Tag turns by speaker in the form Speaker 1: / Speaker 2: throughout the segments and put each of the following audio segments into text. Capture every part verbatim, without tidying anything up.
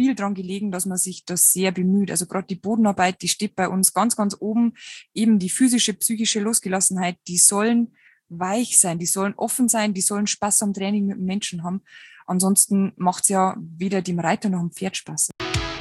Speaker 1: viel dran gelegen, dass man sich das sehr bemüht. Also gerade die Bodenarbeit, die steht bei uns ganz, ganz oben. Eben die physische, psychische Losgelassenheit, die sollen weich sein, die sollen offen sein, die sollen Spaß am Training mit dem Menschen haben. Ansonsten macht es ja weder dem Reiter noch dem Pferd Spaß.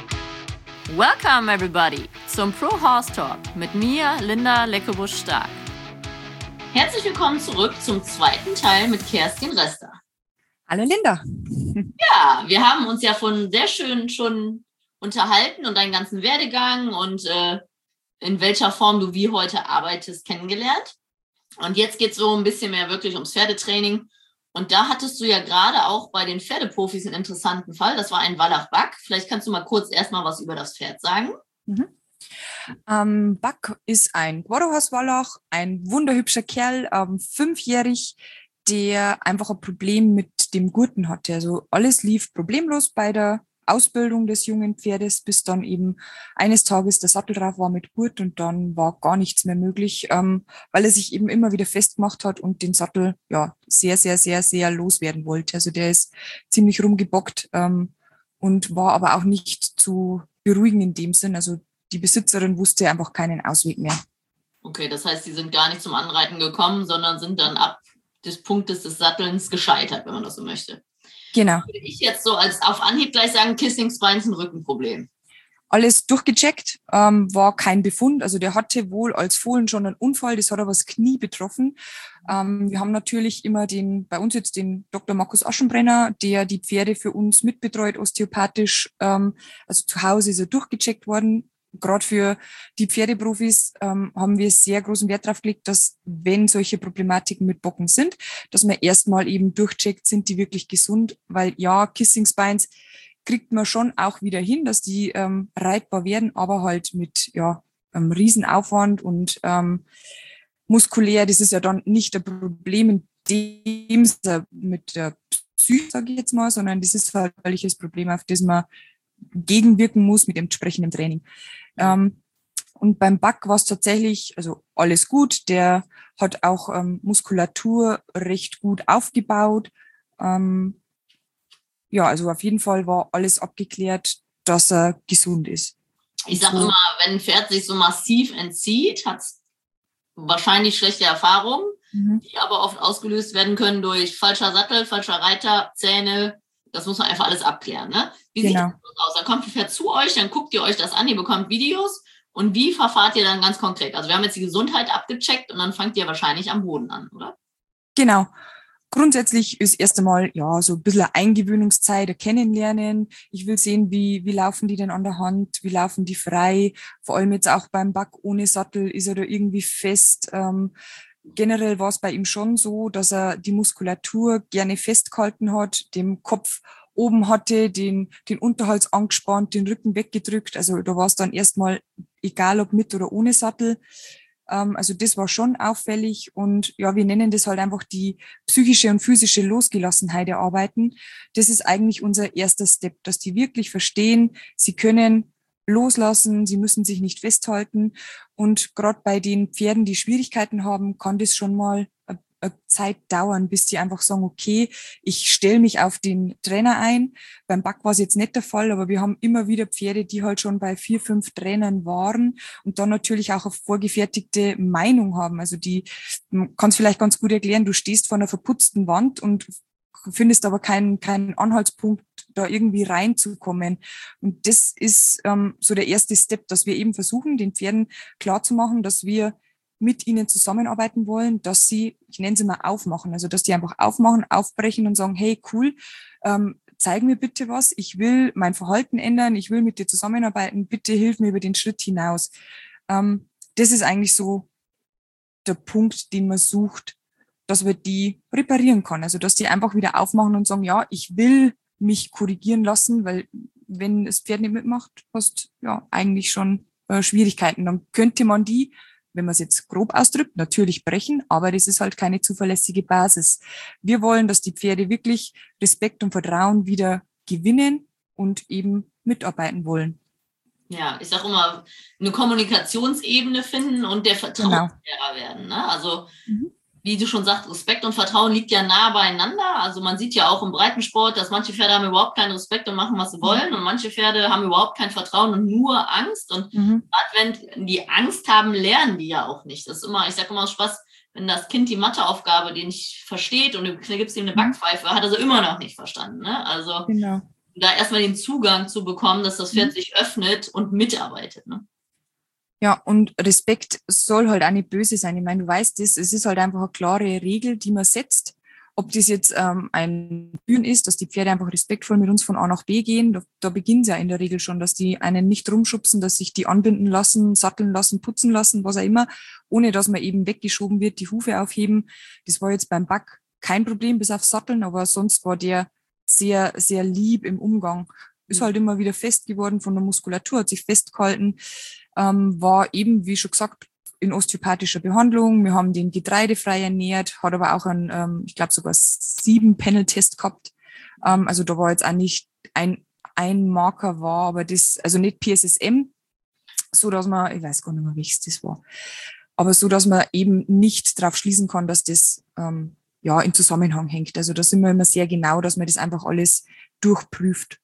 Speaker 2: Welcome everybody zum Pro Horse Talk mit mir, Linda Leckebusch-Stark. Herzlich willkommen zurück zum zweiten Teil mit Kerstin Rester.
Speaker 1: Hallo Linda.
Speaker 2: Ja, wir haben uns ja von sehr schön schon unterhalten und deinen ganzen Werdegang und äh, in welcher Form du wie heute arbeitest kennengelernt. Und jetzt geht es so ein bisschen mehr wirklich ums Pferdetraining. Und da hattest du ja gerade auch bei den Pferdeprofis einen interessanten Fall. Das war ein Wallach-Back. Vielleicht kannst du mal kurz erstmal was über das Pferd sagen.
Speaker 1: Mhm. Ähm, Back ist ein Quarterhorse-Wallach, ein wunderhübscher Kerl, ähm, fünfjährig, der einfach ein Problem mit dem Gurten hatte. Also alles lief problemlos bei der Ausbildung des jungen Pferdes, bis dann eben eines Tages der Sattel drauf war mit Gurt und dann war gar nichts mehr möglich, ähm, weil er sich eben immer wieder festgemacht hat und den Sattel ja sehr, sehr, sehr, sehr loswerden wollte. Also der ist ziemlich rumgebockt ähm, und war aber auch nicht zu beruhigen in dem Sinn. Also die Besitzerin wusste einfach keinen Ausweg mehr.
Speaker 2: Okay, das heißt, sie sind gar nicht zum Anreiten gekommen, sondern sind dann ab des Punktes des Sattelns gescheitert, wenn man das so möchte.
Speaker 1: Genau.
Speaker 2: Würde ich jetzt so als auf Anhieb gleich sagen, Kissing Spine ist ein Rückenproblem.
Speaker 1: Alles durchgecheckt, ähm, war kein Befund. Also der hatte wohl als Fohlen schon einen Unfall, das hat aber das Knie betroffen. Ähm, wir haben natürlich immer den, bei uns jetzt den Doktor Markus Aschenbrenner, der die Pferde für uns mitbetreut, osteopathisch. Ähm, also zu Hause ist er durchgecheckt worden. Gerade für die Pferdeprofis ähm, haben wir sehr großen Wert darauf gelegt, dass wenn solche Problematiken mit Bocken sind, dass man erstmal eben durchcheckt, sind die wirklich gesund, weil ja, Kissing Spines kriegt man schon auch wieder hin, dass die ähm, reitbar werden, aber halt mit ja einem Riesenaufwand und ähm, muskulär, das ist ja dann nicht ein Problem in dem Sinne mit der Psyche, sage ich jetzt mal, sondern das ist halt ein welches Problem, auf das man gegenwirken muss mit entsprechendem Training. Ähm, und beim Back war es tatsächlich, also alles gut. Der hat auch ähm, Muskulatur recht gut aufgebaut. Ähm, ja, also auf jeden Fall war alles abgeklärt, dass er gesund ist.
Speaker 2: Ich sage immer, wenn ein Pferd sich so massiv entzieht, hat es wahrscheinlich schlechte Erfahrungen, mhm. die aber oft ausgelöst werden können durch falscher Sattel, falscher Reiter, Zähne. Das muss man einfach alles abklären. Ne? Wie genau. sieht das aus? Dann kommt ein Pferd zu euch, dann guckt ihr euch das an, ihr bekommt Videos. Und wie verfahrt ihr dann ganz konkret? Also wir haben jetzt die Gesundheit abgecheckt und dann fangt ihr wahrscheinlich am Boden an, oder?
Speaker 1: Genau. Grundsätzlich ist erst einmal ja so ein bisschen eine Eingewöhnungszeit, ein Kennenlernen. Ich will sehen, wie wie laufen die denn an der Hand, wie laufen die frei. Vor allem jetzt auch beim Back ohne Sattel ist er da irgendwie fest. Ähm, generell war es bei ihm schon so, dass er die Muskulatur gerne festgehalten hat, dem Kopf oben hatte, den den Unterhals angespannt, den Rücken weggedrückt. Also da war es dann erstmal egal, ob mit oder ohne Sattel. Also das war schon auffällig und ja, wir nennen das halt einfach die psychische und physische Losgelassenheit der Arbeiten. Das ist eigentlich unser erster Step, dass die wirklich verstehen, sie können loslassen, sie müssen sich nicht festhalten und gerade bei den Pferden, die Schwierigkeiten haben, kann das schon mal eine Zeit dauern, bis die einfach sagen, okay, ich stelle mich auf den Trainer ein. Beim Back war es jetzt nicht der Fall, aber wir haben immer wieder Pferde, die halt schon bei vier, fünf Trainern waren und dann natürlich auch eine vorgefertigte Meinung haben. Also die, man kann es vielleicht ganz gut erklären, du stehst vor einer verputzten Wand und findest aber keinen, keinen Anhaltspunkt, da irgendwie reinzukommen. Und das ist ähm, so der erste Step, dass wir eben versuchen, den Pferden klarzumachen, dass wir mit ihnen zusammenarbeiten wollen, dass sie, ich nenne sie mal aufmachen, also dass die einfach aufmachen, aufbrechen und sagen, hey, cool, ähm, zeig mir bitte was, ich will mein Verhalten ändern, ich will mit dir zusammenarbeiten, bitte hilf mir über den Schritt hinaus. Ähm, das ist eigentlich so der Punkt, den man sucht, dass man die reparieren kann, also dass die einfach wieder aufmachen und sagen, ja, ich will mich korrigieren lassen, weil wenn das Pferd nicht mitmacht, hast ja eigentlich schon äh, Schwierigkeiten, dann könnte man die, wenn man es jetzt grob ausdrückt, natürlich brechen, aber das ist halt keine zuverlässige Basis. Wir wollen, dass die Pferde wirklich Respekt und Vertrauen wieder gewinnen und eben mitarbeiten wollen.
Speaker 2: Ja, ich sage immer, eine Kommunikationsebene finden und der Vertrauenslehrer genau. werden. Ne? Also mhm. wie du schon sagst, Respekt und Vertrauen liegt ja nah beieinander. Also man sieht ja auch im Breitensport, dass manche Pferde haben überhaupt keinen Respekt und machen, was sie wollen. Und manche Pferde haben überhaupt kein Vertrauen und nur Angst. Und
Speaker 1: Mhm.
Speaker 2: gerade wenn die Angst haben, lernen die ja auch nicht. Das ist immer, ich sage immer aus Spaß, wenn das Kind die Matheaufgabe, die nicht versteht und du gibst ihm eine Backpfeife, hat er sie immer noch nicht verstanden. Ne? Also
Speaker 1: Genau.
Speaker 2: da erstmal den Zugang zu bekommen, dass das Pferd
Speaker 1: Mhm.
Speaker 2: sich öffnet und mitarbeitet. Ne?
Speaker 1: Ja, und Respekt soll halt auch nicht böse sein. Ich meine, du weißt das, es ist halt einfach eine klare Regel, die man setzt. Ob das jetzt ähm, ein Führen ist, dass die Pferde einfach respektvoll mit uns von A nach B gehen, da, da beginnt es ja in der Regel schon, dass die einen nicht rumschubsen, dass sich die anbinden lassen, satteln lassen, putzen lassen, was auch immer, ohne dass man eben weggeschoben wird, die Hufe aufheben. Das war jetzt beim Back kein Problem, bis auf Satteln, aber sonst war der sehr, sehr lieb im Umgang. Ist halt immer wieder fest geworden von der Muskulatur, hat sich festgehalten, ähm, war eben, wie schon gesagt, in osteopathischer Behandlung. Wir haben den getreidefrei ernährt, hat aber auch einen, ähm, ich glaube sogar sieben Panel-Test gehabt. Ähm, also da war jetzt auch nicht ein, ein Marker war, aber das, also nicht P S S M, so dass man, ich weiß gar nicht mehr, welches das war, aber so, dass man eben nicht darauf schließen kann, dass das ähm, ja im Zusammenhang hängt. Also da sind wir immer sehr genau, dass man das einfach alles durchprüft.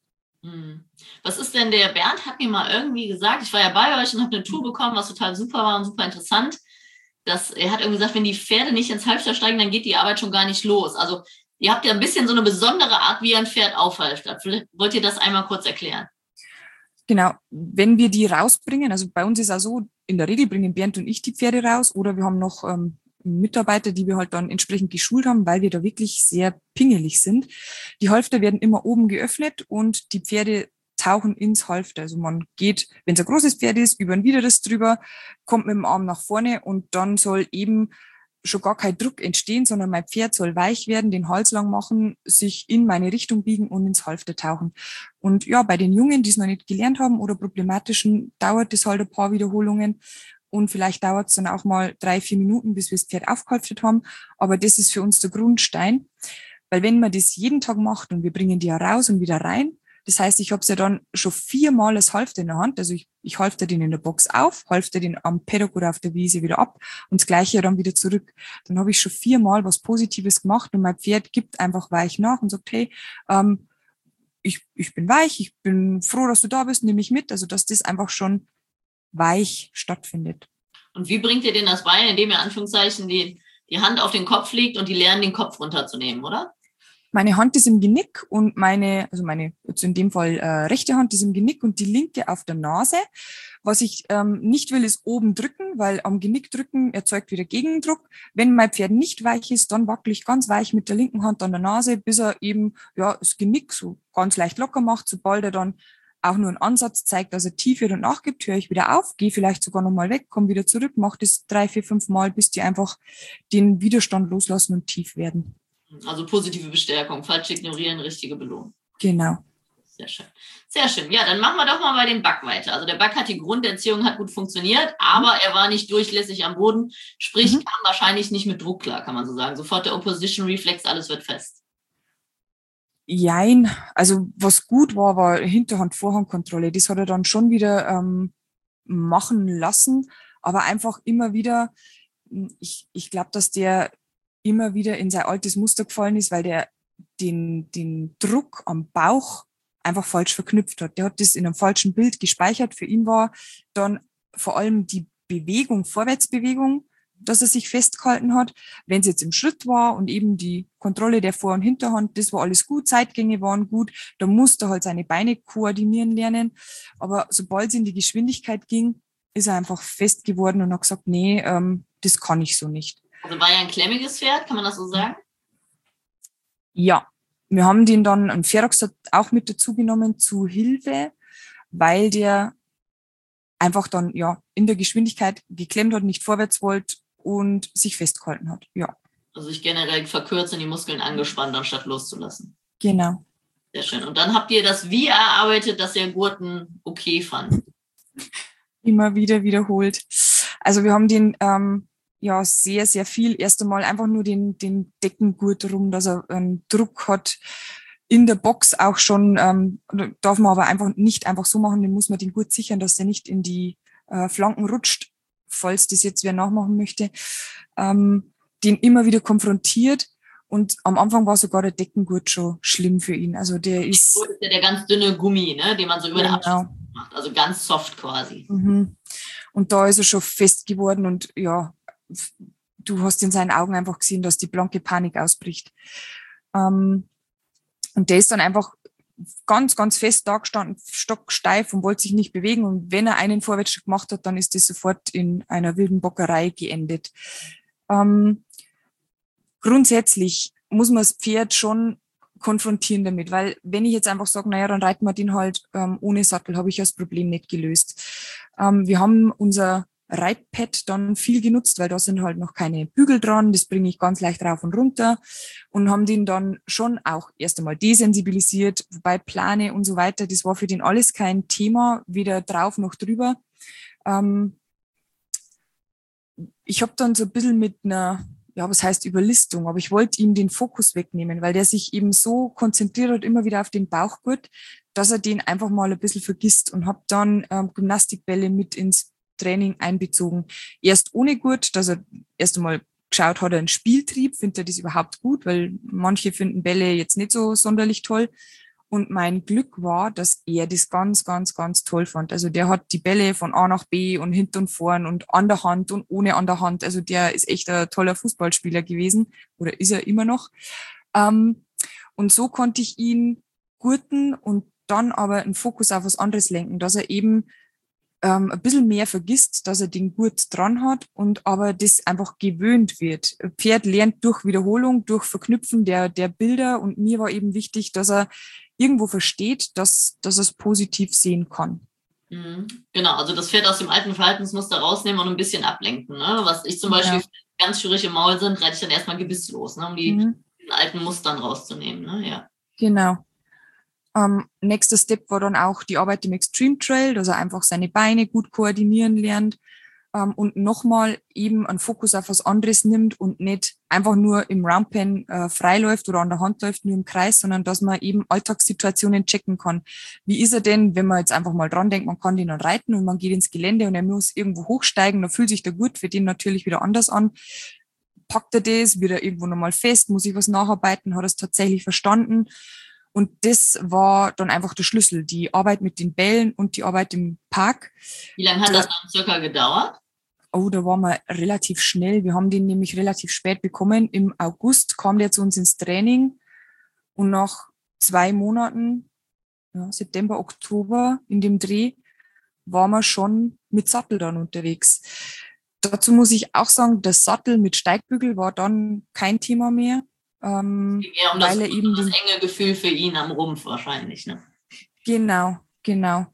Speaker 2: Was ist denn der Bernd hat mir mal irgendwie gesagt, ich war ja bei euch und habe eine Tour bekommen, was total super war und super interessant. Dass, er hat irgendwie gesagt, wenn die Pferde nicht ins Halfter steigen, dann geht die Arbeit schon gar nicht los. Also ihr habt ja ein bisschen so eine besondere Art, wie ein Pferd aufhalftert. Vielleicht wollt ihr das einmal kurz erklären?
Speaker 1: Genau, wenn wir die rausbringen, also bei uns ist auch so, in der Regel bringen Bernd und ich die Pferde raus oder wir haben noch ähm, Mitarbeiter, die wir halt dann entsprechend geschult haben, weil wir da wirklich sehr pingelig sind. Die Halfter werden immer oben geöffnet und die Pferde tauchen ins Halfter. Also man geht, wenn es ein großes Pferd ist, über ein Wideres drüber, kommt mit dem Arm nach vorne und dann soll eben schon gar kein Druck entstehen, sondern mein Pferd soll weich werden, den Hals lang machen, sich in meine Richtung biegen und ins Halfter tauchen. Und ja, bei den Jungen, die es noch nicht gelernt haben oder problematischen, dauert das halt ein paar Wiederholungen. Und vielleicht dauert es dann auch mal drei, vier Minuten, bis wir das Pferd aufgehalftet haben. Aber das ist für uns der Grundstein. Weil wenn man das jeden Tag macht und wir bringen die ja raus und wieder rein, das heißt, ich habe es ja dann schon viermal als Halfter in der Hand. Also ich, ich halfter den in der Box auf, halfter den am Paddock oder auf der Wiese wieder ab und das Gleiche dann wieder zurück. Dann habe ich schon viermal was Positives gemacht und mein Pferd gibt einfach weich nach und sagt, hey, ähm, ich, ich bin weich, ich bin froh, dass du da bist, nimm mich mit. Also dass das einfach schon weich stattfindet.
Speaker 2: Und wie bringt ihr denen das bei, indem ihr Anführungszeichen die, die Hand auf den Kopf legt und die lernen, den Kopf runterzunehmen, oder?
Speaker 1: Meine Hand ist im Genick und meine, also meine, jetzt in dem Fall äh, rechte Hand ist im Genick und die linke auf der Nase. Was ich ähm, nicht will, ist oben drücken, weil am Genick drücken erzeugt wieder Gegendruck. Wenn mein Pferd nicht weich ist, dann wackel ich ganz weich mit der linken Hand an der Nase, bis er eben ja das Genick so ganz leicht locker macht. Sobald er dann auch nur einen Ansatz zeigt, dass er tief wird und nachgibt, höre ich wieder auf, gehe vielleicht sogar nochmal weg, komme wieder zurück, mache das drei, vier, fünf Mal, bis die einfach den Widerstand loslassen und tief werden.
Speaker 2: Also positive Bestärkung, falsch ignorieren, richtige Belohnung.
Speaker 1: Genau.
Speaker 2: Sehr schön. Sehr schön. Ja, dann machen wir doch mal bei dem Back weiter. Also der Back hat die Grunderziehung, hat gut funktioniert, aber er war nicht durchlässig am Boden, sprich, mhm. kam wahrscheinlich nicht mit Druck klar, kann man so sagen. Sofort der Opposition Reflex, alles wird fest.
Speaker 1: Jein. Also was gut war, war Hinterhand-Vorhand-Kontrolle. Das hat er dann schon wieder ähm, machen lassen, aber einfach immer wieder, ich, ich glaube, dass der immer wieder in sein altes Muster gefallen ist, weil der den, den Druck am Bauch einfach falsch verknüpft hat. Der hat das in einem falschen Bild gespeichert. Für ihn war dann vor allem die Bewegung, Vorwärtsbewegung, dass er sich festgehalten hat. Wenn es jetzt im Schritt war und eben die Kontrolle der Vor- und Hinterhand, das war alles gut, Zeitgänge waren gut, da musste er halt seine Beine koordinieren lernen. Aber sobald es in die Geschwindigkeit ging, ist er einfach fest geworden und hat gesagt, nee, ähm, das kann ich so nicht.
Speaker 2: Also war ja ein klemmiges Pferd, kann man das so sagen?
Speaker 1: Ja, wir haben den dann, einen Ferox auch mit dazu genommen zu Hilfe, weil der einfach dann ja in der Geschwindigkeit geklemmt hat, nicht vorwärts wollte und sich festgehalten hat. Ja.
Speaker 2: Also sich generell verkürzt und die Muskeln angespannt, anstatt loszulassen.
Speaker 1: Genau.
Speaker 2: Sehr schön. Und dann habt ihr das wie erarbeitet, dass ihr Gurten okay fand?
Speaker 1: Immer wieder wiederholt. Also wir haben den ähm, ja sehr, sehr viel. Erst einmal einfach nur den, den Deckengurt rum, dass er einen Druck hat. In der Box auch schon, ähm, darf man aber einfach nicht einfach so machen, den muss man den Gurt sichern, dass der nicht in die äh, Flanken rutscht, falls das jetzt wer nachmachen möchte. Ähm, den immer wieder konfrontiert. Und am Anfang war sogar der Deckengurt schon schlimm für ihn. Also der ist...
Speaker 2: So ist ja der ganz dünne Gummi, ne, den man so über
Speaker 1: genau.
Speaker 2: den Abschluss macht. Also ganz soft quasi.
Speaker 1: Mhm. Und da ist er schon fest geworden und ja, du hast in seinen Augen einfach gesehen, dass die blanke Panik ausbricht. Ähm, und der ist dann einfach ganz, ganz fest da gestanden, stocksteif und wollte sich nicht bewegen. Und wenn er einen Vorwärtsschritt gemacht hat, dann ist das sofort in einer wilden Bockerei geendet. Ähm, grundsätzlich muss man das Pferd schon konfrontieren damit, weil wenn ich jetzt einfach sage, naja, dann reiten wir den halt ähm, ohne Sattel, habe ich das Problem nicht gelöst. Ähm, wir haben unser Reitpad dann viel genutzt, weil da sind halt noch keine Bügel dran, das bringe ich ganz leicht rauf und runter und haben den dann schon auch erst einmal desensibilisiert, wobei Plane und so weiter, das war für den alles kein Thema, weder drauf noch drüber. Ähm, ich habe dann so ein bisschen mit einer, ja, was heißt Überlistung, aber ich wollte ihm den Fokus wegnehmen, weil der sich eben so konzentriert hat, immer wieder auf den Bauchgurt, dass er den einfach mal ein bisschen vergisst und habe dann ähm, Gymnastikbälle mit ins Training einbezogen. Erst ohne Gurt, dass er erst einmal geschaut hat, er einen Spieltrieb, findet er das überhaupt gut, weil manche finden Bälle jetzt nicht so sonderlich toll. Und mein Glück war, dass er das ganz, ganz, ganz toll fand. Also der hat die Bälle von A nach B und hinten und vorn und an der Hand und ohne an der Hand. Also der ist echt ein toller Fußballspieler gewesen oder ist er immer noch. Ähm, und so konnte ich ihn gurten und dann aber einen Fokus auf was anderes lenken, dass er eben ähm, ein bisschen mehr vergisst, dass er den Gurt dran hat und aber das einfach gewöhnt wird. Ein Pferd lernt durch Wiederholung, durch Verknüpfen der, der Bilder und mir war eben wichtig, dass er irgendwo versteht, dass, dass er es positiv sehen kann.
Speaker 2: Mhm. Genau, also das Pferd aus dem alten Verhaltensmuster rausnehmen und ein bisschen ablenken. Ne? Was ich zum Beispiel
Speaker 1: Ja.
Speaker 2: ganz schwierig im Maul sind, reite ich dann erstmal gebisslos, ne? Um die
Speaker 1: Mhm.
Speaker 2: alten Mustern rauszunehmen. Ne? Ja.
Speaker 1: Genau. Ähm, nächster Step war dann auch die Arbeit im Extreme Trail, dass er einfach seine Beine gut koordinieren lernt ähm, und nochmal eben einen Fokus auf was anderes nimmt und nicht einfach nur im Roundpen äh, frei läuft oder an der Hand läuft, nur im Kreis, sondern dass man eben Alltagssituationen checken kann. Wie ist er denn, wenn man jetzt einfach mal dran denkt, man kann den dann reiten und man geht ins Gelände und er muss irgendwo hochsteigen, dann fühlt sich der Gurt für den natürlich wieder anders an. Packt er das, wird er irgendwo nochmal fest, muss ich was nacharbeiten, hat er es tatsächlich verstanden? Und das war dann einfach der Schlüssel, die Arbeit mit den Bällen und die Arbeit im Park.
Speaker 2: Wie lange hat das dann circa gedauert?
Speaker 1: Oh, da waren wir relativ schnell. Wir haben den nämlich relativ spät bekommen. Im August kam der zu uns ins Training und nach zwei Monaten, ja, September, Oktober, in dem Dreh, waren wir schon mit Sattel dann unterwegs. Dazu muss ich auch sagen, der Sattel mit Steigbügel war dann kein Thema mehr. Ähm,
Speaker 2: ja, um
Speaker 1: weil
Speaker 2: das,
Speaker 1: er eben
Speaker 2: das
Speaker 1: den,
Speaker 2: enge Gefühl für ihn am Rumpf wahrscheinlich. Ne?
Speaker 1: Genau, genau.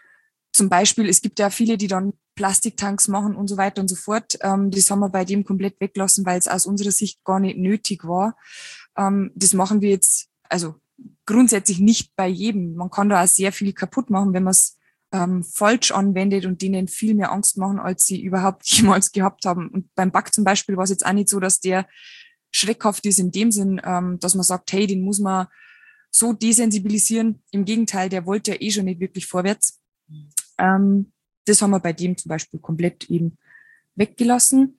Speaker 1: Zum Beispiel, es gibt ja viele, die dann Plastiktanks machen und so weiter und so fort. Ähm, das haben wir bei dem komplett weggelassen, weil es aus unserer Sicht gar nicht nötig war. Ähm, das machen wir jetzt, also grundsätzlich nicht bei jedem. Man kann da auch sehr viel kaputt machen, wenn man es ähm, falsch anwendet und denen viel mehr Angst machen, als sie überhaupt jemals gehabt haben. Und beim Back zum Beispiel war es jetzt auch nicht so, dass der schreckhaft ist in dem Sinn, ähm, dass man sagt, hey, den muss man so desensibilisieren. Im Gegenteil, der wollte ja eh schon nicht wirklich vorwärts. Mhm. Ähm, das haben wir bei dem zum Beispiel komplett eben weggelassen.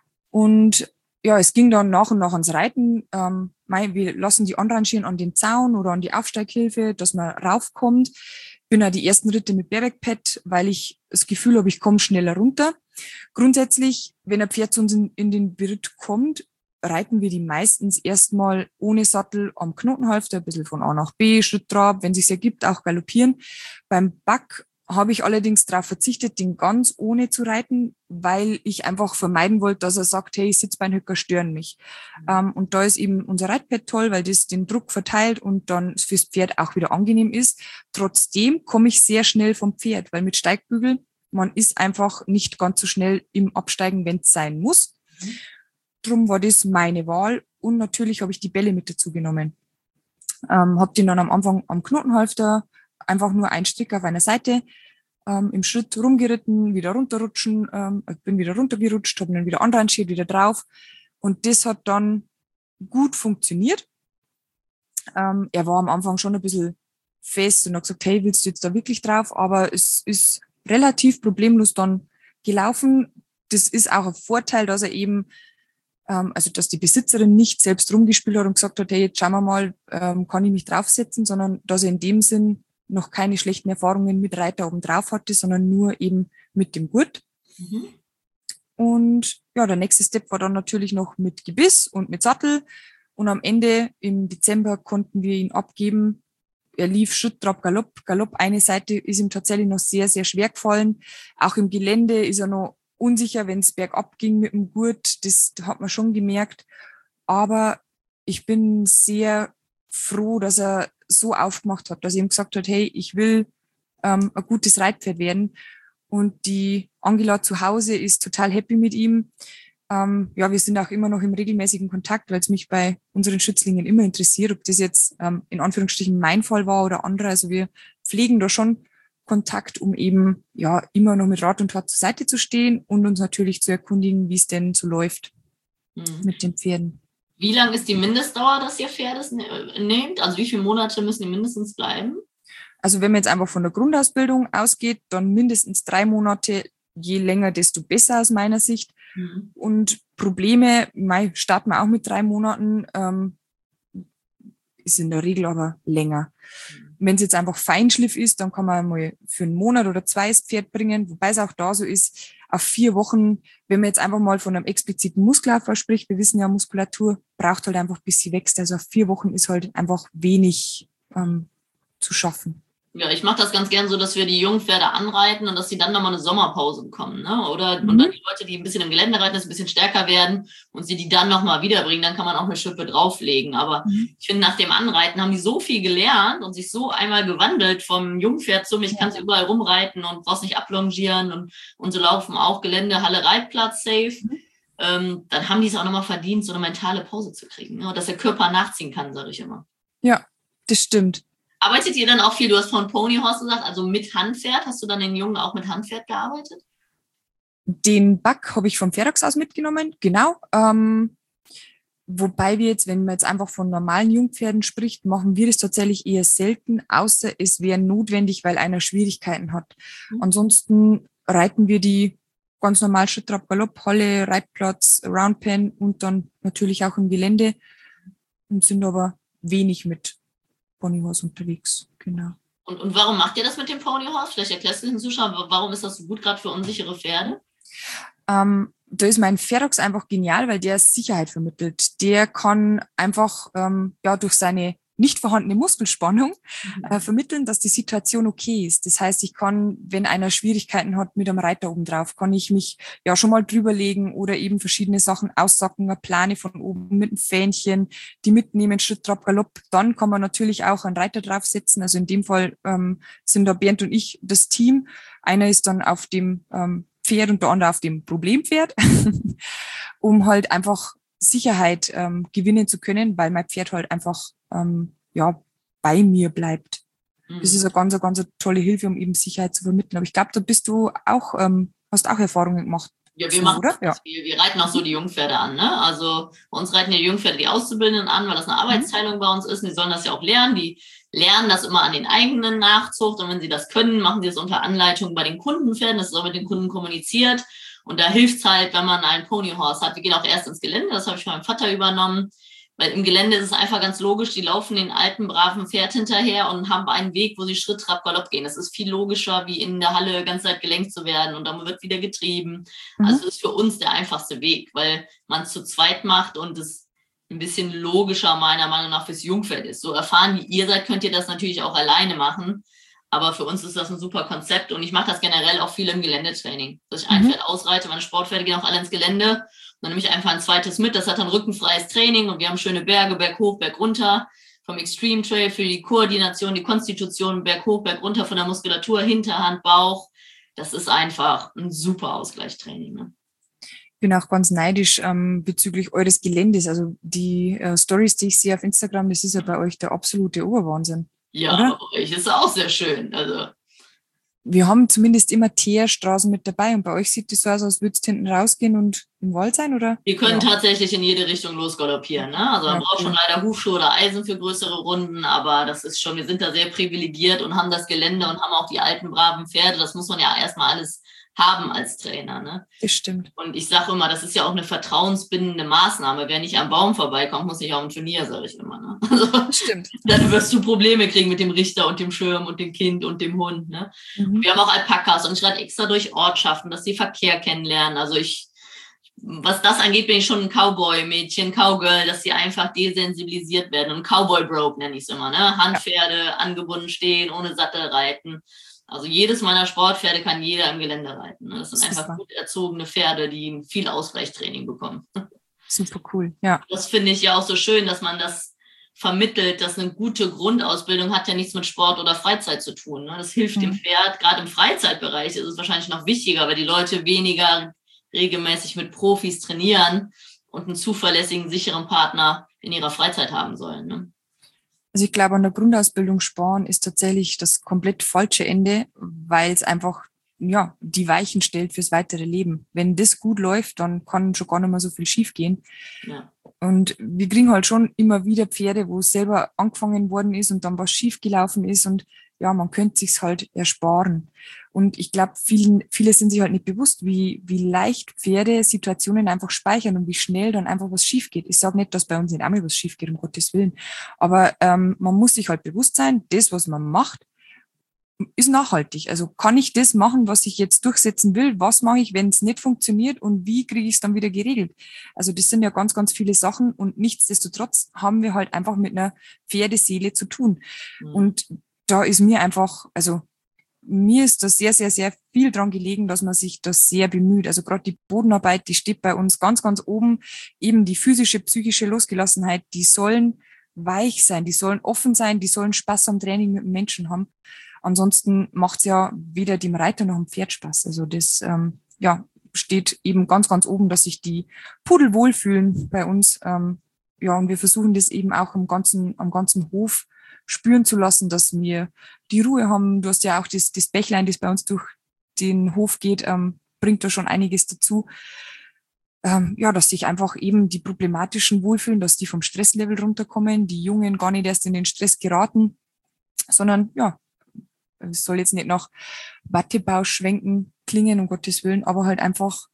Speaker 1: Und ja, es ging dann nach und nach ans Reiten. Ähm, wir lassen die anrangieren an den Zaun oder an die Aufsteighilfe, dass man raufkommt. Bin auch die ersten Ritte mit Bareback-Pad, weil ich das Gefühl habe, ich komme schneller runter. Grundsätzlich, wenn ein Pferd zu uns in, in den Beritt kommt, reiten wir die meistens erstmal ohne Sattel am Knotenhalfter, ein bisschen von A nach B, Schritt Trab, wenn es sich ergibt, auch galoppieren. Beim Back habe ich allerdings darauf verzichtet, den ganz ohne zu reiten, weil ich einfach vermeiden wollte, dass er sagt, hey, Sitzbeinhöcker stören mich. Mhm. Ähm, und da ist eben unser Reitpad toll, weil das den Druck verteilt und dann fürs Pferd auch wieder angenehm ist. Trotzdem komme ich sehr schnell vom Pferd, weil mit Steigbügel, man ist einfach nicht ganz so schnell im Absteigen, wenn es sein muss. Mhm. Drum war das meine Wahl und natürlich habe ich die Bälle mit dazu genommen. Ähm, habe den dann am Anfang am Knotenhalfter einfach nur ein Strick auf einer Seite ähm, im Schritt rumgeritten, wieder runterrutschen, ähm, bin wieder runtergerutscht, habe dann wieder anrangiert, wieder drauf und das hat dann gut funktioniert. Ähm, er war am Anfang schon ein bisschen fest und hat gesagt, hey, willst du jetzt da wirklich drauf? Aber es ist relativ problemlos dann gelaufen. Das ist auch ein Vorteil, dass er eben Ähm, also, dass die Besitzerin nicht selbst rumgespielt hat und gesagt hat, hey, jetzt schauen wir mal, ähm, kann ich mich draufsetzen, sondern dass er in dem Sinn noch keine schlechten Erfahrungen mit Reiter oben drauf hatte, sondern nur eben mit dem Gurt. Mhm. Und ja, der nächste Step war dann natürlich noch mit Gebiss und mit Sattel. Und am Ende im Dezember konnten wir ihn abgeben. Er lief Schritt, Trab, Galopp. Galopp, eine Seite ist ihm tatsächlich noch sehr, sehr schwer gefallen. Auch im Gelände ist er noch unsicher, wenn es bergab ging mit dem Gurt. Das hat man schon gemerkt. Aber ich bin sehr froh, dass er so aufgemacht hat, dass er ihm gesagt hat, hey, ich will ähm, ein gutes Reitpferd werden. Und die Angela zu Hause ist total happy mit ihm. Ähm, ja, wir sind auch immer noch im regelmäßigen Kontakt, weil es mich bei unseren Schützlingen immer interessiert, ob das jetzt ähm, in Anführungsstrichen mein Fall war oder andere. Also wir pflegen da schon Kontakt, um eben ja immer noch mit Rat und Tat zur Seite zu stehen und uns natürlich zu erkundigen, wie es denn so läuft mhm. mit den Pferden.
Speaker 2: Wie lang ist die Mindestdauer, dass ihr Pferde nehmt? Also wie viele Monate müssen die mindestens bleiben?
Speaker 1: Also wenn man jetzt einfach von der Grundausbildung ausgeht, dann mindestens drei Monate. Je länger, desto besser aus meiner Sicht. Mhm. Und Probleme, mei, starten wir auch mit drei Monaten, ähm, ist in der Regel aber länger. Mhm. Wenn es jetzt einfach Feinschliff ist, dann kann man mal für einen Monat oder zwei das Pferd bringen, wobei es auch da so ist, auf vier Wochen, wenn man jetzt einfach mal von einem expliziten Muskelaufbau spricht, wir wissen ja, Muskulatur braucht halt einfach, bis sie wächst. Also auf vier Wochen ist halt einfach wenig ähm, zu schaffen.
Speaker 2: Ja, ich mache das ganz gern so, dass wir die Jungpferde anreiten und dass sie dann nochmal eine Sommerpause bekommen. Ne? Oder mhm. und dann die Leute, die ein bisschen im Gelände reiten, dass sie ein bisschen stärker werden und sie die dann nochmal wiederbringen, dann kann man auch eine Schippe drauflegen. Aber mhm. ich finde, nach dem Anreiten haben die so viel gelernt und sich so einmal gewandelt vom Jungpferd zum, ich ja. kann es überall rumreiten und brauchst nicht ablongieren und, und so laufen auch Gelände, Halle, Reitplatz safe. Mhm. Ähm, dann haben die es auch nochmal verdient, so eine mentale Pause zu kriegen. Ne? Dass der Körper nachziehen kann, sage ich immer.
Speaker 1: Ja, das stimmt.
Speaker 2: Arbeitet ihr dann auch viel, du hast von Pony Horse gesagt, also mit Handpferd? Hast du dann den Jungen auch mit Handpferd gearbeitet?
Speaker 1: Den Buck habe ich vom Ferox aus mitgenommen, genau. Ähm, wobei wir jetzt, wenn man jetzt einfach von normalen Jungpferden spricht, machen wir das tatsächlich eher selten, außer es wäre notwendig, weil einer Schwierigkeiten hat. Mhm. Ansonsten reiten wir die ganz normal Schritt, Trab, Galopp, Halle, Reitplatz, Roundpen und dann natürlich auch im Gelände und sind aber wenig mit Ponyhorse unterwegs, genau.
Speaker 2: Und, und warum macht ihr das mit dem Ponyhorse? Vielleicht erklärst du den Zuschauern, warum ist das so gut, gerade für unsichere Pferde?
Speaker 1: Ähm, da ist mein Ferox einfach genial, weil der Sicherheit vermittelt. Der kann einfach ähm, ja durch seine nicht vorhandene Muskelspannung mhm. äh, vermitteln, dass die Situation okay ist. Das heißt, ich kann, wenn einer Schwierigkeiten hat mit einem Reiter oben drauf, kann ich mich ja schon mal drüberlegen oder eben verschiedene Sachen aussacken, eine Plane von oben mit einem Fähnchen, die mitnehmen, Schritt, Trab, Galopp. Dann kann man natürlich auch einen Reiter draufsetzen. Also in dem Fall ähm, sind da Bernd und ich das Team. Einer ist dann auf dem ähm, Pferd und der andere auf dem Problempferd, um halt einfach Sicherheit ähm, gewinnen zu können, weil mein Pferd halt einfach ähm, ja bei mir bleibt. Mhm. Das ist eine ganz, eine ganz tolle Hilfe, um eben Sicherheit zu vermitteln. Aber ich glaube, da bist du auch, ähm, hast auch Erfahrungen gemacht.
Speaker 2: Ja, wir so, machen oder? Ja. Wir, wir reiten auch so die Jungpferde an. Ne? Also bei uns reiten die Jungpferde die Auszubildenden an, weil das eine Arbeitsteilung mhm. bei uns ist. Und die sollen das ja auch lernen. Die lernen das immer an den eigenen Nachzucht. Und wenn sie das können, machen sie das unter Anleitung bei den Kundenpferden. Das ist auch mit den Kunden kommuniziert. Und da hilft es halt, wenn man einen Ponyhorse hat. Wir gehen auch erst ins Gelände. Das habe ich von meinem Vater übernommen. Weil im Gelände ist es einfach ganz logisch, die laufen den alten, braven Pferd hinterher und haben einen Weg, wo sie Schritt, Trab, Galopp gehen. Das ist viel logischer, wie in der Halle die ganze Zeit gelenkt zu werden und dann wird wieder getrieben. Mhm. Also das ist für uns der einfachste Weg, weil man es zu zweit macht und es ein bisschen logischer meiner Meinung nach fürs Jungpferd ist. So erfahren wie ihr seid, könnt ihr das natürlich auch alleine machen. Aber für uns ist das ein super Konzept und ich mache das generell auch viel im Geländetraining. Dass ich ein mhm. Pferd ausreite, meine Sportpferde gehen auch alle ins Gelände. Dann nehme ich einfach ein zweites mit, das hat dann rückenfreies Training und wir haben schöne Berge, Berg hoch, Berg runter, vom Extreme Trail für die Koordination, die Konstitution, Berg hoch, Berg runter von der Muskulatur, Hinterhand, Bauch. Das ist einfach ein super Ausgleichstraining. Ne?
Speaker 1: Ich bin auch ganz neidisch ähm, bezüglich eures Geländes. Also die äh, Stories, die ich sehe auf Instagram, das ist ja bei euch der absolute Oberwahnsinn.
Speaker 2: Ja,
Speaker 1: oder?
Speaker 2: Bei euch ist auch sehr schön. Also
Speaker 1: wir haben zumindest immer Teerstraßen mit dabei und bei euch sieht es so aus, als würdest du hinten rausgehen und im Wald sein, oder?
Speaker 2: Wir können
Speaker 1: ja.
Speaker 2: tatsächlich in jede Richtung losgaloppieren, ne? Also man ja, braucht cool. schon leider Hufschuhe oder Eisen für größere Runden, aber das ist schon, wir sind da sehr privilegiert und haben das Gelände und haben auch die alten, braven Pferde. Das muss man ja erstmal alles haben als Trainer. Ne?
Speaker 1: Das stimmt.
Speaker 2: Und ich sage immer, das ist ja auch eine vertrauensbindende Maßnahme. Wer nicht am Baum vorbeikommt, muss nicht auf ein Turnier, sage ich immer. Ne? Also,
Speaker 1: das stimmt.
Speaker 2: Dann wirst du Probleme kriegen mit dem Richter und dem Schirm und dem Kind und dem Hund. Ne? Mhm. Wir haben auch Alpakas und ich reite extra durch Ortschaften, dass sie Verkehr kennenlernen. Also ich, was das angeht, bin ich schon ein Cowboy-Mädchen, Cowgirl, dass sie einfach desensibilisiert werden. Und Cowboy-Broke nenne ich es immer. Ne? Handpferde, ja. angebunden stehen, ohne Sattel reiten. Also jedes meiner Sportpferde kann jeder im Gelände reiten. Das sind einfach Super. gut erzogene Pferde, die viel Ausweichtraining bekommen.
Speaker 1: Super cool, ja.
Speaker 2: Das finde ich ja auch so schön, dass man das vermittelt, dass eine gute Grundausbildung hat ja nichts mit Sport oder Freizeit zu tun. Das hilft mhm. dem Pferd, gerade im Freizeitbereich ist es wahrscheinlich noch wichtiger, weil die Leute weniger regelmäßig mit Profis trainieren und einen zuverlässigen, sicheren Partner in ihrer Freizeit haben sollen. Ne?
Speaker 1: Also ich glaube, an der Grundausbildung sparen ist tatsächlich das komplett falsche Ende, weil es einfach ja die Weichen stellt fürs weitere Leben. Wenn das gut läuft, dann kann schon gar nicht mehr so viel schief gehen. Ja. Und wir kriegen halt schon immer wieder Pferde, wo es selber angefangen worden ist und dann was schief gelaufen ist und ja, man könnte sich's halt ersparen. Und ich glaube, vielen, viele sind sich halt nicht bewusst, wie, wie leicht Pferde Situationen einfach speichern und wie schnell dann einfach was schief geht. Ich sage nicht, dass bei uns nicht einmal was schief geht, um Gottes Willen. Aber ähm, man muss sich halt bewusst sein, das, was man macht, ist nachhaltig. Also kann ich das machen, was ich jetzt durchsetzen will? Was mache ich, wenn es nicht funktioniert und wie kriege ich es dann wieder geregelt? Also das sind ja ganz, ganz viele Sachen und nichtsdestotrotz haben wir halt einfach mit einer Pferdeseele zu tun. Mhm. Und da ist mir einfach, also mir ist da sehr, sehr, sehr viel dran gelegen, dass man sich das sehr bemüht. Also gerade die Bodenarbeit, die steht bei uns ganz, ganz oben. Eben die physische, psychische Losgelassenheit, die sollen weich sein, die sollen offen sein, die sollen Spaß am Training mit dem Menschen haben. Ansonsten macht's ja weder dem Reiter noch dem Pferd Spaß. Also das ähm, ja steht eben ganz, ganz oben, dass sich die Pudel wohlfühlen bei uns. Ähm, ja, und wir versuchen das eben auch am ganzen, am ganzen Hof spüren zu lassen, dass wir die Ruhe haben. Du hast ja auch das, das Bächlein, das bei uns durch den Hof geht, ähm, bringt da schon einiges dazu. Ähm, ja, dass sich einfach eben die Problematischen wohlfühlen, dass die vom Stresslevel runterkommen, die Jungen gar nicht erst in den Stress geraten, sondern ja, es soll jetzt nicht nach Wattebausch schwenken klingen, um Gottes Willen, aber halt einfach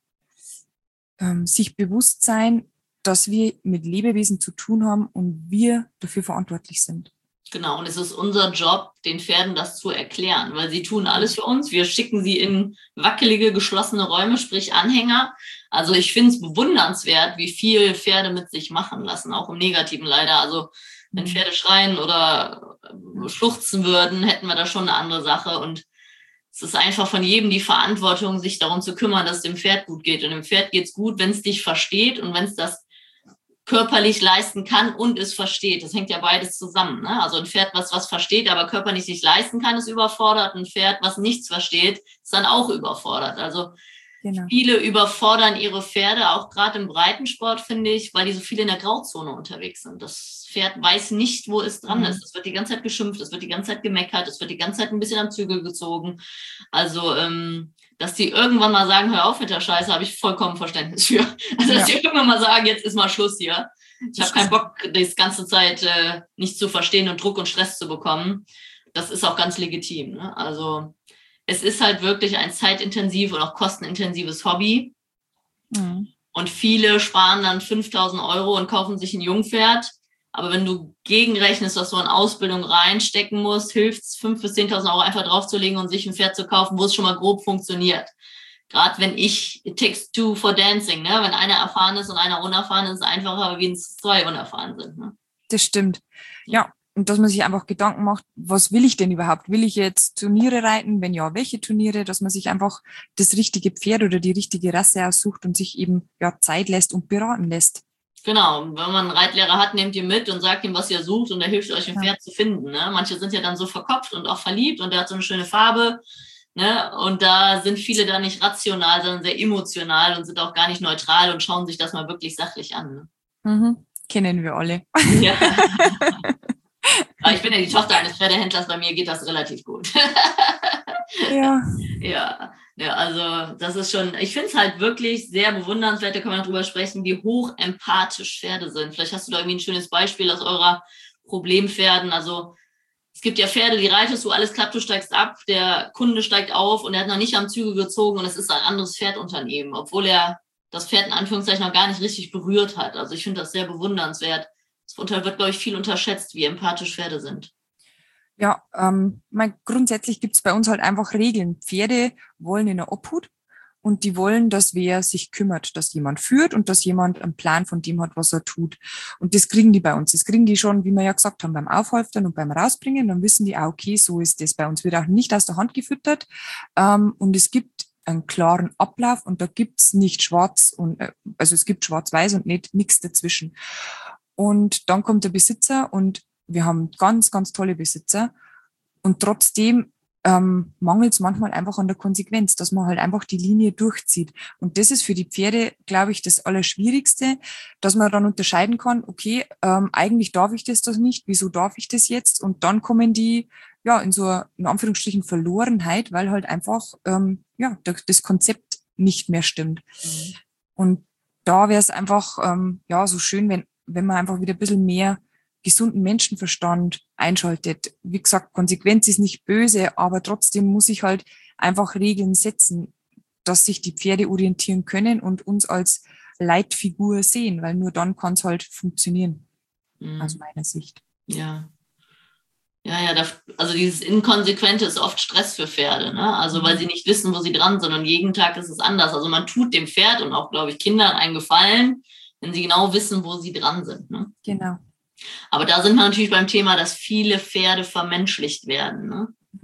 Speaker 1: ähm, sich bewusst sein, dass wir mit Lebewesen zu tun haben und wir dafür verantwortlich sind.
Speaker 2: Genau, und es ist unser Job, den Pferden das zu erklären, weil sie tun alles für uns. Wir schicken sie in wackelige, geschlossene Räume, sprich Anhänger. Also ich finde es bewundernswert, wie viel Pferde mit sich machen lassen, auch im Negativen leider. Also wenn Pferde schreien oder schluchzen würden, hätten wir da schon eine andere Sache. Und es ist einfach von jedem die Verantwortung, sich darum zu kümmern, dass es dem Pferd gut geht. Und dem Pferd geht es gut, wenn es dich versteht und wenn es das körperlich leisten kann und es versteht. Das hängt ja beides zusammen. Ne? Also ein Pferd, was was versteht, aber körperlich nicht leisten kann, ist überfordert. Ein Pferd, was nichts versteht, ist dann auch überfordert. Also genau. Viele überfordern ihre Pferde, auch gerade im Breitensport, finde ich, weil die so viel in der Grauzone unterwegs sind. Das Pferd weiß nicht, wo es dran mhm. ist. Es wird die ganze Zeit geschimpft, es wird die ganze Zeit gemeckert, es wird die ganze Zeit ein bisschen am Zügel gezogen. Also ähm, dass die irgendwann mal sagen, hör auf mit der Scheiße, habe ich vollkommen Verständnis für. Also, dass ja. die irgendwann mal sagen, jetzt ist mal Schluss hier. Ich habe keinen Bock, das ganze Zeit äh, nicht zu verstehen und Druck und Stress zu bekommen. Das ist auch ganz legitim. Ne? Also es ist halt wirklich ein zeitintensiv und auch kostenintensives Hobby. Mhm. Und viele sparen dann fünftausend Euro und kaufen sich ein Jungpferd. Aber wenn du gegenrechnest, was du in Ausbildung reinstecken musst, hilft es, fünftausend bis zehntausend Euro einfach draufzulegen und sich ein Pferd zu kaufen, wo es schon mal grob funktioniert. Gerade wenn ich, it takes two for dancing, ne? Wenn einer erfahren ist und einer unerfahren ist, ist es einfacher, wie wenn es zwei unerfahren sind. Ne?
Speaker 1: Das stimmt. Ja, und dass man sich einfach Gedanken macht, was will ich denn überhaupt? Will ich jetzt Turniere reiten? Wenn ja, welche Turniere? Dass man sich einfach das richtige Pferd oder die richtige Rasse aussucht und sich eben ja Zeit lässt und beraten lässt.
Speaker 2: Genau, wenn man einen Reitlehrer hat, nehmt ihr mit und sagt ihm, was ihr sucht und er hilft euch, ein ja. Pferd zu finden. Ne? Manche sind ja dann so verkopft und auch verliebt und der hat so eine schöne Farbe. Ne? Und da sind viele dann nicht rational, sondern sehr emotional und sind auch gar nicht neutral und schauen sich das mal wirklich sachlich an. Ne?
Speaker 1: Mhm. Kennen wir alle.
Speaker 2: Ja. Aber ich bin ja die Tochter eines Pferdehändlers, bei mir geht das relativ gut.
Speaker 1: Ja.
Speaker 2: Ja. Ja, also das ist schon, ich finde es halt wirklich sehr bewundernswert, da kann man drüber sprechen, wie hoch empathisch Pferde sind. Vielleicht hast du da irgendwie ein schönes Beispiel aus eurer Problempferden. Also es gibt ja Pferde, die reitest du, alles klappt, du steigst ab, der Kunde steigt auf und er hat noch nicht am Zügel gezogen und es ist ein anderes Pferdunternehmen, obwohl er das Pferd in Anführungszeichen noch gar nicht richtig berührt hat. Also ich finde das sehr bewundernswert. Es wird, glaube ich, viel unterschätzt, wie empathisch Pferde sind.
Speaker 1: Ja, ähm, mein, grundsätzlich gibt es bei uns halt einfach Regeln. Pferde wollen in der Obhut und die wollen, dass wer sich kümmert, dass jemand führt und dass jemand einen Plan von dem hat, was er tut. Und das kriegen die bei uns. Das kriegen die schon, wie wir ja gesagt haben, beim Aufhalftern und beim Rausbringen. Dann wissen die, ah, okay, so ist das. Bei uns wird auch nicht aus der Hand gefüttert. Ähm, und es gibt einen klaren Ablauf und da gibt's nicht schwarz und, äh, also es gibt schwarz-weiß und nicht nichts dazwischen. Und dann kommt der Besitzer und wir haben ganz, ganz tolle Besitzer und trotzdem ähm, mangelt es manchmal einfach an der Konsequenz, dass man halt einfach die Linie durchzieht. Und das ist für die Pferde, glaube ich, das Allerschwierigste, dass man dann unterscheiden kann, okay, ähm, eigentlich darf ich das doch nicht, wieso darf ich das jetzt? Und dann kommen die ja in so eine, in Anführungsstrichen, Verlorenheit, weil halt einfach ähm, ja das Konzept nicht mehr stimmt. Mhm. Und da wäre es einfach ähm, ja so schön, wenn, wenn man einfach wieder ein bisschen mehr gesunden Menschenverstand einschaltet. Wie gesagt, Konsequenz ist nicht böse, aber trotzdem muss ich halt einfach Regeln setzen, dass sich die Pferde orientieren können und uns als Leitfigur sehen, weil nur dann kann es halt funktionieren, mhm. aus meiner Sicht.
Speaker 2: Ja. Ja, ja, das, also dieses Inkonsequente ist oft Stress für Pferde, ne? Also weil sie nicht wissen, wo sie dran sind und jeden Tag ist es anders. Also man tut dem Pferd und auch, glaube ich, Kindern einen Gefallen, wenn sie genau wissen, wo sie dran sind, ne?
Speaker 1: Genau.
Speaker 2: Aber da sind wir natürlich beim Thema, dass viele Pferde vermenschlicht werden, ne?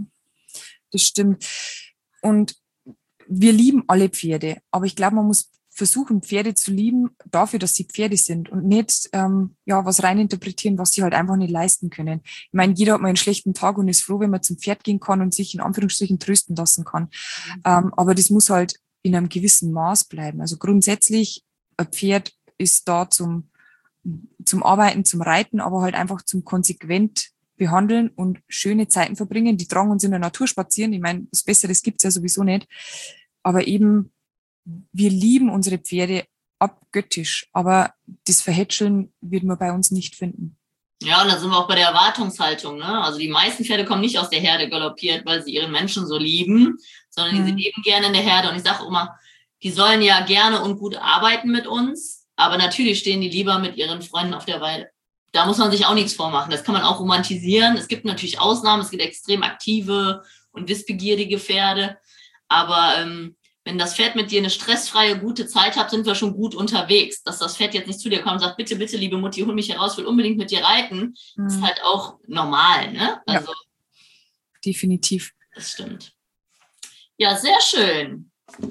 Speaker 1: Das stimmt. Und wir lieben alle Pferde, aber ich glaube, man muss versuchen, Pferde zu lieben dafür, dass sie Pferde sind und nicht ähm, ja was reininterpretieren, was sie halt einfach nicht leisten können. Ich meine, jeder hat mal einen schlechten Tag und ist froh, wenn man zum Pferd gehen kann und sich in Anführungsstrichen trösten lassen kann. Mhm. Ähm, aber das muss halt in einem gewissen Maß bleiben. Also grundsätzlich, ein Pferd ist da zum zum Arbeiten, zum Reiten, aber halt einfach zum konsequent behandeln und schöne Zeiten verbringen. Die tragen uns in der Natur spazieren. Ich meine, was Besseres gibt's ja sowieso nicht. Aber eben, wir lieben unsere Pferde abgöttisch, aber das Verhätscheln wird man bei uns nicht finden.
Speaker 2: Ja, und da sind wir auch bei der Erwartungshaltung, ne? Also die meisten Pferde kommen nicht aus der Herde galoppiert, weil sie ihren Menschen so lieben, sondern die mhm. leben gerne in der Herde. Und ich sage immer, die sollen ja gerne und gut arbeiten mit uns, aber natürlich stehen die lieber mit ihren Freunden auf der Weide. Da muss man sich auch nichts vormachen. Das kann man auch romantisieren. Es gibt natürlich Ausnahmen. Es gibt extrem aktive und wissbegierige Pferde. Aber ähm, wenn das Pferd mit dir eine stressfreie, gute Zeit hat, sind wir schon gut unterwegs. Dass das Pferd jetzt nicht zu dir kommt und sagt, bitte, bitte, liebe Mutti, hol mich heraus, will unbedingt mit dir reiten, mhm. ist halt auch normal, ne? Also,
Speaker 1: ja, definitiv.
Speaker 2: Das stimmt. Ja, sehr schön.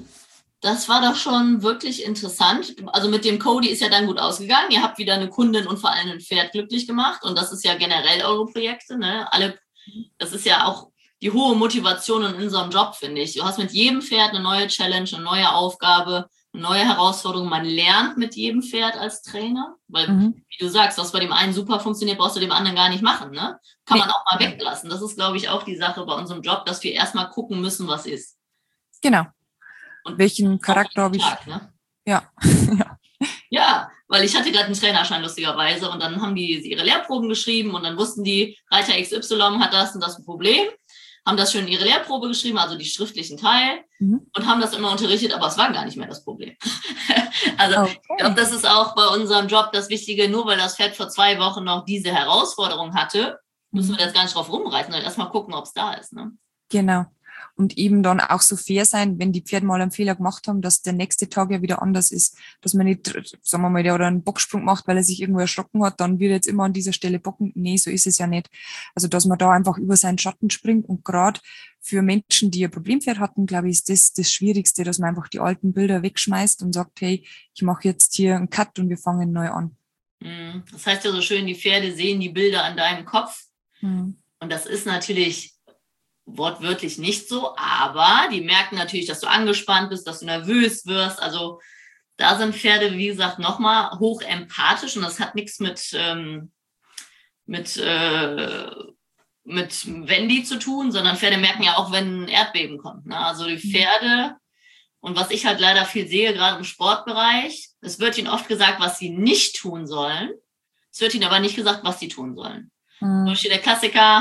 Speaker 2: Das war doch schon wirklich interessant. Also mit dem Cody ist ja dann gut ausgegangen. Ihr habt wieder eine Kundin und vor allem ein Pferd glücklich gemacht. Und das ist ja generell eure Projekte, ne? Alle, das ist ja auch die hohe Motivation in unserem Job, finde ich. Du hast mit jedem Pferd eine neue Challenge, eine neue Aufgabe, eine neue Herausforderung. Man lernt mit jedem Pferd als Trainer. Weil, mhm. wie du sagst, was bei dem einen super funktioniert, brauchst du dem anderen gar nicht machen, ne? Kann man auch mal weglassen. Das ist, glaube ich, auch die Sache bei unserem Job, dass wir erstmal gucken müssen, was ist.
Speaker 1: Genau. Und welchen Charakter habe ich?
Speaker 2: Tag, ne?
Speaker 1: Ja.
Speaker 2: ja. Ja, weil ich hatte gerade einen Trainerschein lustigerweise und dann haben die ihre Lehrproben geschrieben und dann wussten die, Reiter X Y hat das und das Problem, haben das schön in ihre Lehrprobe geschrieben, also die schriftlichen Teil mhm. und haben das immer unterrichtet, aber es war gar nicht mehr das Problem. also okay. Ich glaube, das ist auch bei unserem Job das Wichtige, nur weil das Pferd vor zwei Wochen noch diese Herausforderung hatte, müssen wir jetzt gar nicht drauf rumreißen, sondern erstmal gucken, ob es da ist. Ne?
Speaker 1: Genau. Und eben dann auch so fair sein, wenn die Pferde mal einen Fehler gemacht haben, dass der nächste Tag ja wieder anders ist. Dass man nicht, sagen wir mal, der oder einen Bocksprung macht, weil er sich irgendwo erschrocken hat, dann wird er jetzt immer an dieser Stelle bocken. Nee, so ist es ja nicht. Also, dass man da einfach über seinen Schatten springt. Und gerade für Menschen, die ein Problempferd hatten, glaube ich, ist das das Schwierigste, dass man einfach die alten Bilder wegschmeißt und sagt, hey, ich mache jetzt hier einen Cut und wir fangen neu an.
Speaker 2: Das heißt ja so schön, die Pferde sehen die Bilder an deinem Kopf. Mhm. Und das ist natürlich wortwörtlich nicht so, aber die merken natürlich, dass du angespannt bist, dass du nervös wirst. Also da sind Pferde, wie gesagt, nochmal hoch empathisch und das hat nichts mit, ähm, mit, äh, mit Wendy zu tun, sondern Pferde merken ja auch, wenn ein Erdbeben kommt. Ne? Also die Pferde, und was ich halt leider viel sehe, gerade im Sportbereich, es wird ihnen oft gesagt, was sie nicht tun sollen. Es wird ihnen aber nicht gesagt, was sie tun sollen. Mhm. Zum Beispiel der Klassiker,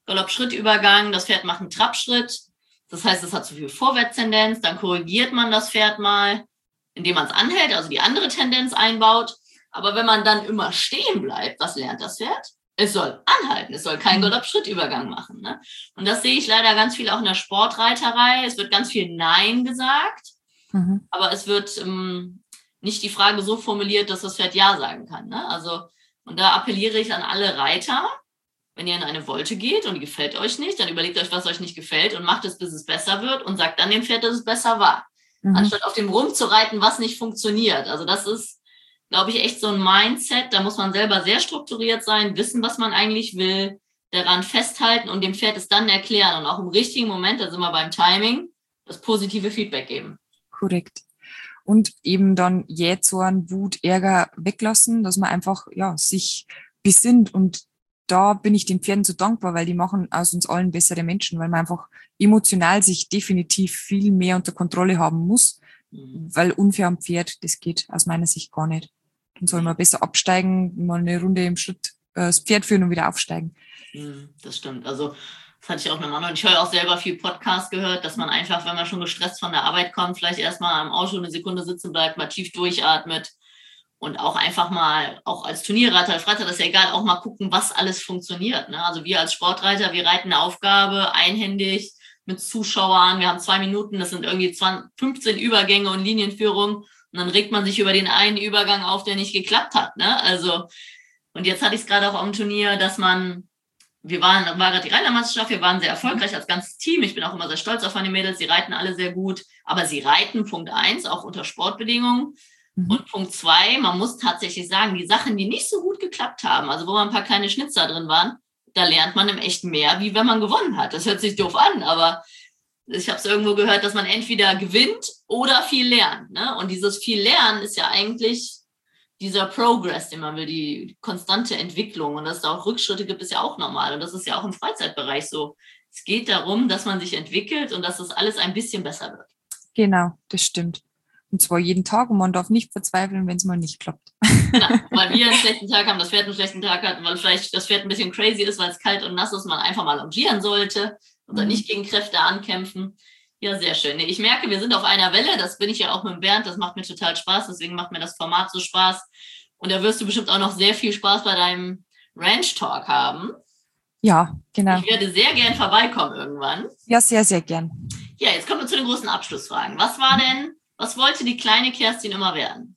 Speaker 2: Galopp-Schrittübergang, das Pferd macht einen Trabschritt. Das heißt, es hat zu viel Vorwärtstendenz. Dann korrigiert man das Pferd mal, indem man es anhält, also die andere Tendenz einbaut. Aber wenn man dann immer stehen bleibt, was lernt das Pferd? Es soll anhalten, es soll keinen Galopp-Schrittübergang machen. Ne? Und das sehe ich leider ganz viel auch in der Sportreiterei. Es wird ganz viel Nein gesagt, mhm. aber es wird ähm, nicht die Frage so formuliert, dass das Pferd Ja sagen kann. Ne? Also, und da appelliere ich an alle Reiter, wenn ihr in eine Volte geht und die gefällt euch nicht, dann überlegt euch, was euch nicht gefällt und macht es, bis es besser wird und sagt dann dem Pferd, dass es besser war. Mhm. Anstatt auf dem rumzureiten, was nicht funktioniert. Also das ist, glaube ich, echt so ein Mindset. Da muss man selber sehr strukturiert sein, wissen, was man eigentlich will, daran festhalten und dem Pferd es dann erklären und auch im richtigen Moment, da sind wir beim Timing, das positive Feedback geben.
Speaker 1: Korrekt. Und eben dann Jähzorn, Wut, Ärger weglassen, dass man einfach ja sich besinnt. Und da bin ich den Pferden so dankbar, weil die machen aus uns allen bessere Menschen, weil man einfach emotional sich definitiv viel mehr unter Kontrolle haben muss, mhm. weil unfair am Pferd, das geht aus meiner Sicht gar nicht. Dann soll man besser absteigen, mal eine Runde im Schritt äh, das Pferd führen und wieder aufsteigen.
Speaker 2: Mhm, das stimmt. Also das hatte ich auch mit Mann und ich höre auch selber viel Podcast gehört, dass man einfach, wenn man schon gestresst von der Arbeit kommt, vielleicht erstmal am Auto eine Sekunde sitzen bleibt, mal tief durchatmet. Und auch einfach mal, auch als Turnierreiter, als Freitag, das ist ja egal, auch mal gucken, was alles funktioniert. Ne? Also wir als Sportreiter, wir reiten eine Aufgabe einhändig mit Zuschauern. Wir haben zwei Minuten, das sind irgendwie zwanzig, fünfzehn Übergänge und Linienführung. Und dann regt man sich über den einen Übergang auf, der nicht geklappt hat. Ne? Also, und jetzt hatte ich es gerade auch am Turnier, dass man, wir waren, war gerade die Reitermeisterschaft, wir waren sehr erfolgreich als ganzes Team. Ich bin auch immer sehr stolz auf meine Mädels, sie reiten alle sehr gut. Aber sie reiten, Punkt eins, auch unter Sportbedingungen. Und Punkt zwei, man muss tatsächlich sagen, die Sachen, die nicht so gut geklappt haben, also wo man ein paar kleine Schnitzer drin waren, da lernt man im Echt mehr, wie wenn man gewonnen hat. Das hört sich doof an, aber ich habe es irgendwo gehört, dass man entweder gewinnt oder viel lernt. Ne? Und dieses viel Lernen ist ja eigentlich dieser Progress, den man will, die konstante Entwicklung. Und dass es da auch Rückschritte gibt, ist ja auch normal. Und das ist ja auch im Freizeitbereich so. Es geht darum, dass man sich entwickelt und dass das alles ein bisschen besser wird.
Speaker 1: Genau, das stimmt. Und zwar jeden Tag und man darf nicht verzweifeln, wenn es mal nicht klappt.
Speaker 2: Genau, weil wir einen schlechten Tag haben, das Pferd einen schlechten Tag hat, weil vielleicht das Pferd ein bisschen crazy ist, weil es kalt und nass ist, man einfach mal longieren sollte und dann nicht gegen Kräfte ankämpfen. Ja, sehr schön. Ich merke, wir sind auf einer Welle, das bin ich ja auch mit Bernd, das macht mir total Spaß, deswegen macht mir das Format so Spaß. Und da wirst du bestimmt auch noch sehr viel Spaß bei deinem Ranch Talk haben.
Speaker 1: Ja, genau.
Speaker 2: Ich werde sehr gern vorbeikommen irgendwann.
Speaker 1: Ja, sehr, sehr gern.
Speaker 2: Ja, jetzt kommen wir zu den großen Abschlussfragen. Was war denn Was wollte die kleine Kerstin immer werden?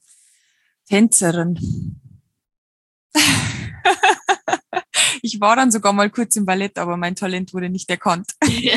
Speaker 1: Tänzerin. Ich war dann sogar mal kurz im Ballett, aber mein Talent wurde nicht erkannt.
Speaker 2: Okay.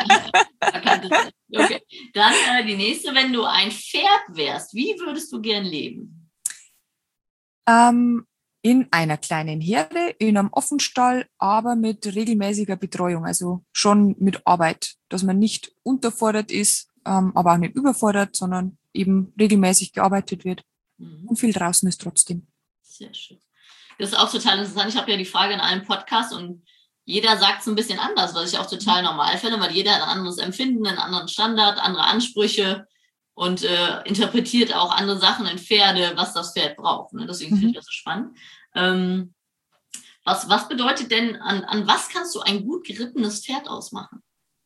Speaker 2: Dann äh, die nächste, wenn du ein Pferd wärst, wie würdest du gern leben?
Speaker 1: Ähm, in einer kleinen Herde, in einem Offenstall, aber mit regelmäßiger Betreuung, also schon mit Arbeit, dass man nicht unterfordert ist, ähm, aber auch nicht überfordert, sondern eben regelmäßig gearbeitet wird. Mhm. Und viel draußen ist trotzdem.
Speaker 2: Sehr schön. Das ist auch total interessant. Ich habe ja die Frage in einem Podcast und jeder sagt es ein bisschen anders, was ich auch total normal finde, weil jeder hat ein anderes Empfinden, einen anderen Standard, andere Ansprüche und äh, interpretiert auch andere Sachen in Pferde, was das Pferd braucht. Ne? Deswegen mhm. finde ich das so spannend. Ähm, was, was bedeutet denn, an, an was kannst du ein gut gerittenes Pferd ausmachen?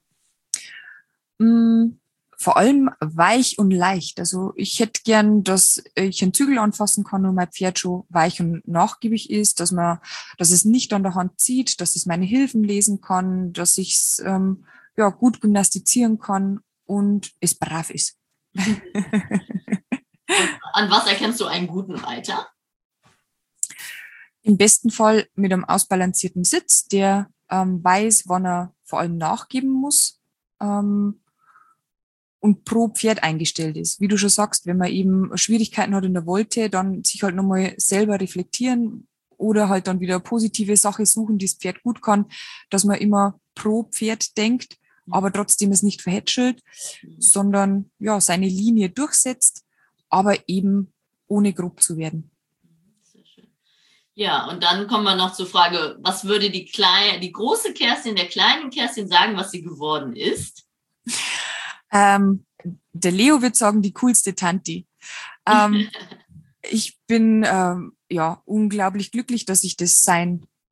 Speaker 1: Mm. Vor allem weich und leicht. Also ich hätte gern, dass ich einen Zügel anfassen kann und mein Pferd schon weich und nachgiebig ist, dass man, dass es nicht an der Hand zieht, dass es meine Hilfen lesen kann, dass ich es ähm, ja, gut gymnastizieren kann und es brav ist.
Speaker 2: An was erkennst du einen guten Reiter?
Speaker 1: Im besten Fall mit einem ausbalancierten Sitz, der ähm, weiß, wann er vor allem nachgeben muss. Ähm, und pro Pferd eingestellt ist. Wie du schon sagst, wenn man eben Schwierigkeiten hat in der Volte, dann sich halt nochmal selber reflektieren oder halt dann wieder positive Sache suchen, die das Pferd gut kann, dass man immer pro Pferd denkt, aber trotzdem es nicht verhätschelt, sondern ja seine Linie durchsetzt, aber eben ohne grob zu werden.
Speaker 2: Sehr schön. Ja, und dann kommen wir noch zur Frage, was würde die kleine, die große Kerstin der kleinen Kerstin sagen, was sie geworden ist?
Speaker 1: Ähm, der Leo wird sagen, die coolste Tanti. Ähm, ich bin ähm, ja unglaublich glücklich, dass ich das sein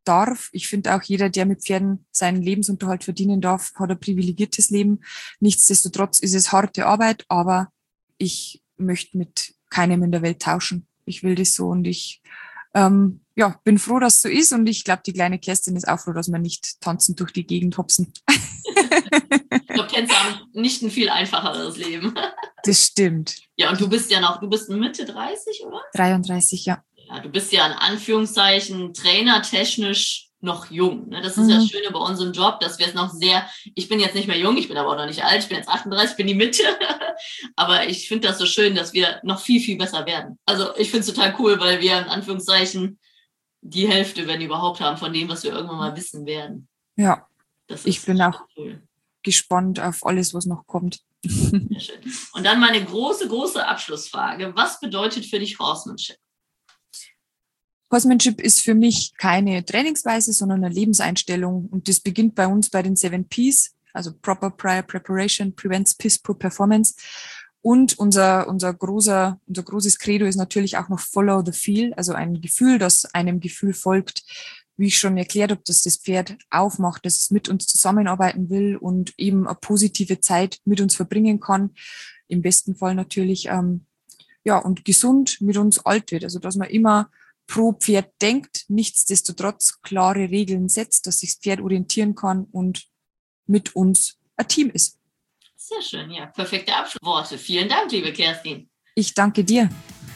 Speaker 1: darf. Ich finde auch, jeder, der mit Pferden seinen Lebensunterhalt verdienen darf, hat ein privilegiertes Leben. Nichtsdestotrotz ist es harte Arbeit, aber ich möchte mit keinem in der Welt tauschen. Ich will das so und ich ähm, ja, bin froh, dass es so ist und ich glaube, die kleine Kerstin ist auch froh, dass wir nicht tanzend durch die Gegend hopsen.
Speaker 2: Ich glaube, kennst du nicht ein viel einfacheres Leben.
Speaker 1: Das stimmt.
Speaker 2: Ja, und du bist ja noch, du bist Mitte dreißig, oder?
Speaker 1: dreiunddreißig, ja.
Speaker 2: Ja, du bist ja in Anführungszeichen trainertechnisch noch jung. Ne? Das ist
Speaker 1: Mhm.
Speaker 2: ja das Schöne bei unserem Job, dass wir es noch sehr, ich bin jetzt nicht mehr jung, ich bin aber auch noch nicht alt, ich bin jetzt achtunddreißig, ich bin die Mitte. Aber ich finde das so schön, dass wir noch viel, viel besser werden. Also ich finde es total cool, weil wir in Anführungszeichen die Hälfte, wenn überhaupt, haben von dem, was wir irgendwann mal wissen werden.
Speaker 1: Ja,
Speaker 2: Das ist
Speaker 1: ich bin auch
Speaker 2: cool.
Speaker 1: gespannt auf alles, was noch kommt.
Speaker 2: Sehr schön. Und dann meine große, große Abschlussfrage. Was bedeutet für dich Horsemanship?
Speaker 1: Horsemanship ist für mich keine Trainingsweise, sondern eine Lebenseinstellung. Und das beginnt bei uns bei den Seven Ps, also Proper Prior Preparation prevents Piss Poor Performance. Und unser, unser großer, unser großes Credo ist natürlich auch noch Follow the Feel, also ein Gefühl, das einem Gefühl folgt. Wie ich schon erklärt habe, dass das Pferd aufmacht, dass es mit uns zusammenarbeiten will und eben eine positive Zeit mit uns verbringen kann. Im besten Fall natürlich, ähm, ja, und gesund mit uns alt wird. Also, dass man immer pro Pferd denkt, nichtsdestotrotz klare Regeln setzt, dass sich das Pferd orientieren kann und mit uns ein Team ist.
Speaker 2: Sehr schön, ja, perfekte Abschlussworte. Vielen Dank, liebe Kerstin.
Speaker 1: Ich danke dir.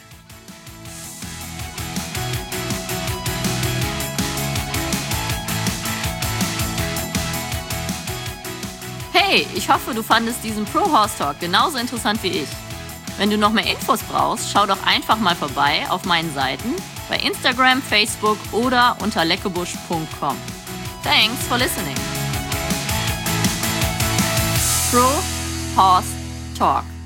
Speaker 2: Hey, ich hoffe, du fandest diesen Pro Horse Talk genauso interessant wie ich. Wenn du noch mehr Infos brauchst, schau doch einfach mal vorbei auf meinen Seiten bei Instagram, Facebook oder unter leckebusch punkt com. Thanks for listening. Pro Horse Talk.